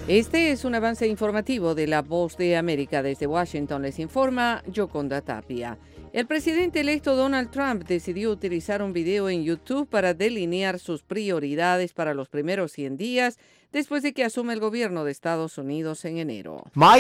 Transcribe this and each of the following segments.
Este es un avance informativo de La Voz de América. Desde Washington les informa Yoconda Tapia. El presidente electo Donald Trump decidió utilizar un video en YouTube para delinear sus prioridades para los primeros 100 días después de que asume el gobierno de Estados Unidos en enero.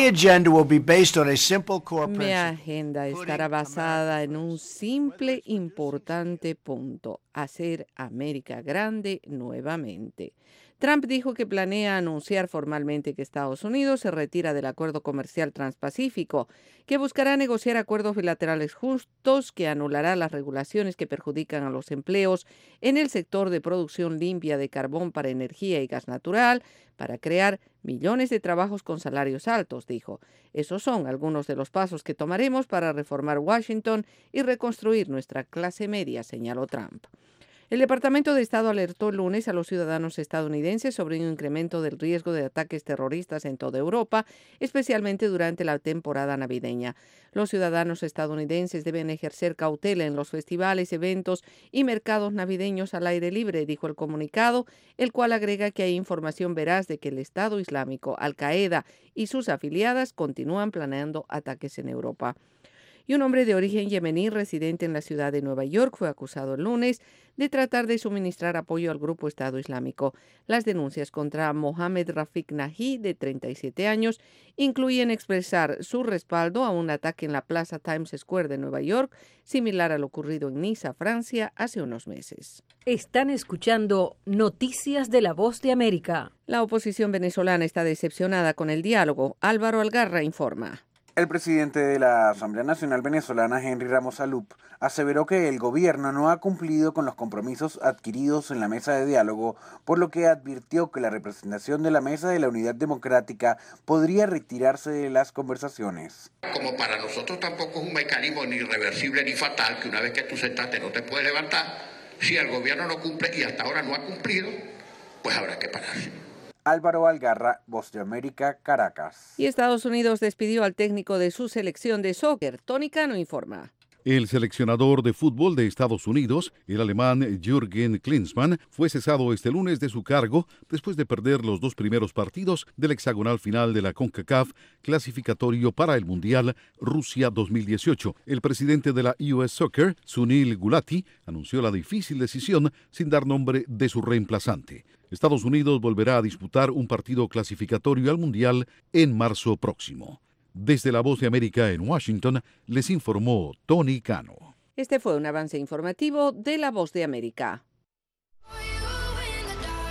Mi agenda estará basada en un simple, importante punto: hacer América grande nuevamente. Trump dijo que planea anunciar formalmente que Estados Unidos se retira del Acuerdo Comercial Transpacífico, que buscará negociar acuerdos bilaterales justos que anulará las regulaciones que perjudican a los empleos en el sector de producción limpia de carbón para energía y gas natural, para crear millones de trabajos con salarios altos, dijo. Esos son algunos de los pasos que tomaremos para reformar Washington y reconstruir nuestra clase media, señaló Trump. El Departamento de Estado alertó el lunes a los ciudadanos estadounidenses sobre un incremento del riesgo de ataques terroristas en toda Europa, especialmente durante la temporada navideña. Los ciudadanos estadounidenses deben ejercer cautela en los festivales, eventos y mercados navideños al aire libre, dijo el comunicado, el cual agrega que hay información veraz de que el Estado Islámico, Al-Qaeda y sus afiliadas continúan planeando ataques en Europa. Y un hombre de origen yemení residente en la ciudad de Nueva York fue acusado el lunes de tratar de suministrar apoyo al grupo Estado Islámico. Las denuncias contra Mohamed Rafik Naji, de 37 años, incluyen expresar su respaldo a un ataque en la Plaza Times Square de Nueva York, similar a lo ocurrido en Niza, Francia, hace unos meses. Están escuchando Noticias de La Voz de América. La oposición venezolana está decepcionada con el diálogo. Álvaro Algarra informa. El presidente de la Asamblea Nacional Venezolana, Henry Ramos Alup, aseveró que el gobierno no ha cumplido con los compromisos adquiridos en la mesa de diálogo, por lo que advirtió que la representación de la Mesa de la Unidad Democrática podría retirarse de las conversaciones. Como para nosotros tampoco es un mecanismo ni irreversible ni fatal, que una vez que tú sentaste no te puedes levantar, si el gobierno no cumple y hasta ahora no ha cumplido, pues habrá que pararse. Álvaro Algarra, Voz de América, Caracas. Y Estados Unidos despidió al técnico de su selección de soccer. Tony Cano informa. El seleccionador de fútbol de Estados Unidos, el alemán Jürgen Klinsmann, fue cesado este lunes de su cargo después de perder los 2 primeros partidos del hexagonal final de la CONCACAF clasificatorio para el Mundial Rusia 2018. El presidente de la US Soccer, Sunil Gulati, anunció la difícil decisión sin dar nombre de su reemplazante. Estados Unidos volverá a disputar un partido clasificatorio al Mundial en marzo próximo. Desde La Voz de América en Washington, les informó Tony Cano. Este fue un avance informativo de La Voz de América.